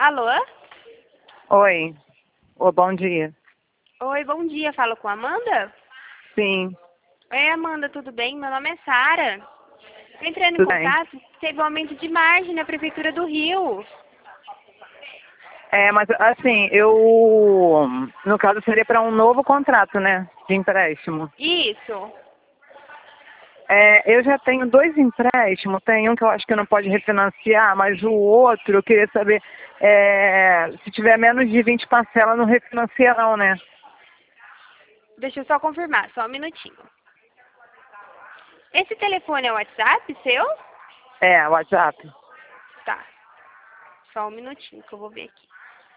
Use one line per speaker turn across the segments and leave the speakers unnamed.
Alô?
Oi. Ô, bom dia.
Oi, bom dia. Falo com a Amanda?
Sim,
Oi, Amanda, tudo bem? Meu nome é Sara. Estou entrando em
tudo bem.
contato. Teve um aumento de margem na Prefeitura do Rio.
Mas assim, eu, no caso, seria para um novo contrato, né, de empréstimo.
Isso.
Eu já tenho 2 empréstimos, tem um que eu acho que não pode refinanciar, mas o outro, eu queria saber, se tiver menos de 20 parcelas, não refinancia não, né?
Deixa eu só confirmar, só um minutinho. Esse telefone é o WhatsApp seu?
WhatsApp.
Tá. Só um minutinho que eu vou ver aqui.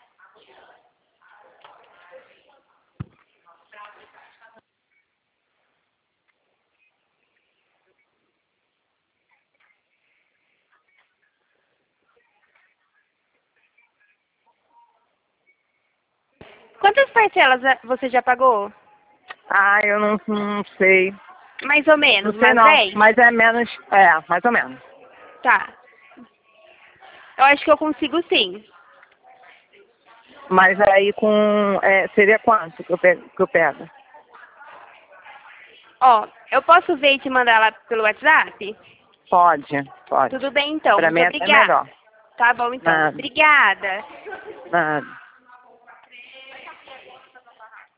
Quantas parcelas você já pagou?
Eu não sei.
Mais ou
Não
menos,
sei
umas
não,
10?
mas é menos, mais ou menos.
Tá. Eu acho que eu consigo sim.
Mas aí seria quanto que eu pego?
Ó, eu posso ver e te mandar lá pelo WhatsApp?
Pode, pode.
Tudo bem então,
Para
muito
mim é até
obrigada.
melhor.
Tá bom então.
Nada,
Obrigada.
nada.